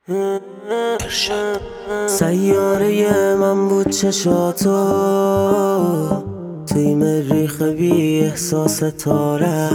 سیاره من بود چشاتو توی مریخ بی احساس تاره.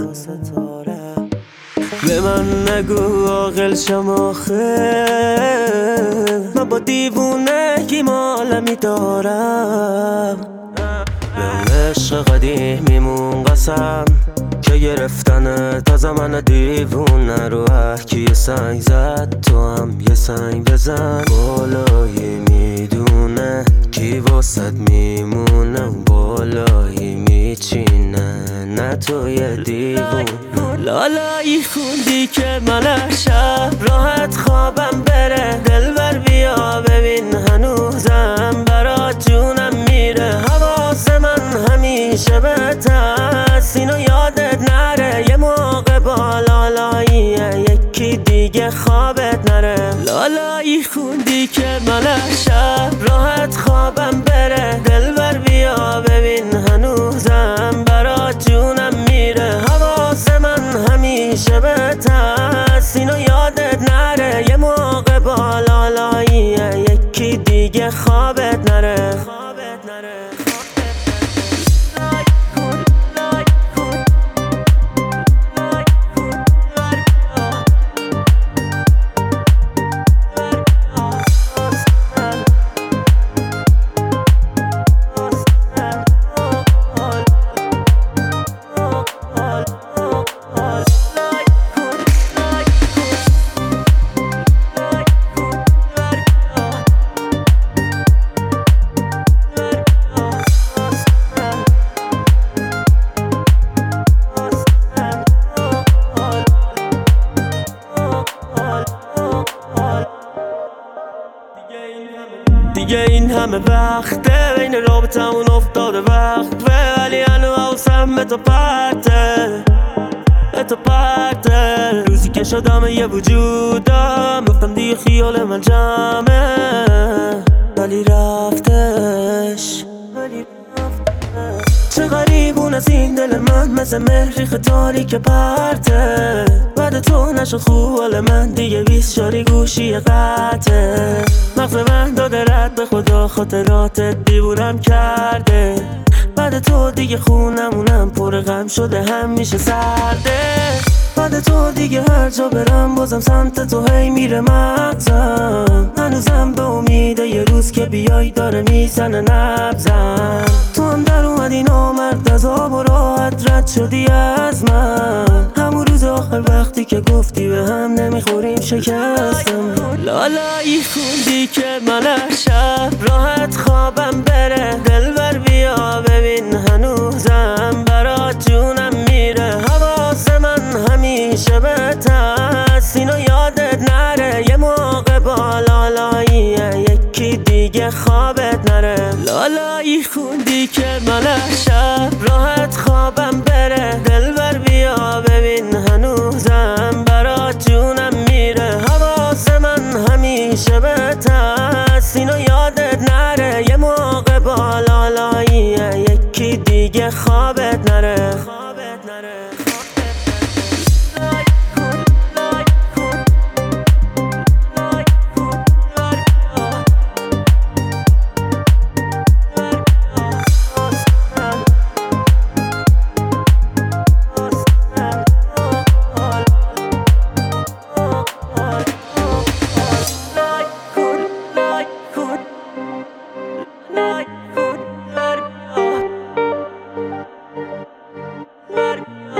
به من نگو عاقل شم آخه، من با دیوونگی مالمی دارم. به اون عشق قدیمیمون قسم که گرفتن تا زمان دیوونه رو کی یه سنگ زد، تو هم یه سنگ بزن. بالایی میدونه کی واسد میمونه، اون بالایی میچینه نه تو یه دیوون. لالایی خوندی که من شب راحت خوابم بره، دلبر بیا ببین هنوزم برات جونم میره. حواس من همیشه بهت هست، اینو یادت نره. یه موقع با لالاییه یکی دیگه خوابت نره. لالایی خوندی که من شب راحت خوابم بره، دلبر بیا ببین هنوزم برات جونم میره. حواس من همیشه بهت هست، اینو یادت نره. یه موقع با لالاییه یکی دیگه خوابت نره. دیگه این همه وقته بین رابطمون افتاده وقت، ولی هنو حواسم به تو پرته. روزی که شدم یه وجودم گفتم دیگه خیال من جمعه، ولی رفتش. چه غریبون از این دل من، مثل مریخ تاریک پرته. بعد تو نشد خوب حال من دیگه، 20 شاری گوشی قطعه. مغز من داده رد به خدا، خاطراتت دیوونم کرده. بعد تو دیگه خونمونم پر غم شده، همیشه سرده. بعد تو دیگه هر جا برم بازم سمت تو هی میره مغزم. هنوزم به امیده یه روز که بیای داره میزنه نبزم. تو هم در اومدی نامرد از آب و راحت رد شدی از من. همون روز آخر وقتی که گفتی به هم نمیخوریم شکستم. لالایی خوندی که من شب راحت خوابم بره، دلبر بیا ببین هنوزم برات جونم میره. حواس من همیشه بهت هست، اینو یادت نره. یه موقع با لالاییه یکی دیگه خوابت نره. لالایی خوندی که من شب راحت خوابم بره، دلبر بیا ببین هنوزم برات جونم میره. حواس من همیشه بهت هست، اینو یادت نره. یه موقع با لالاییه یکی دیگه خوابت نره. Let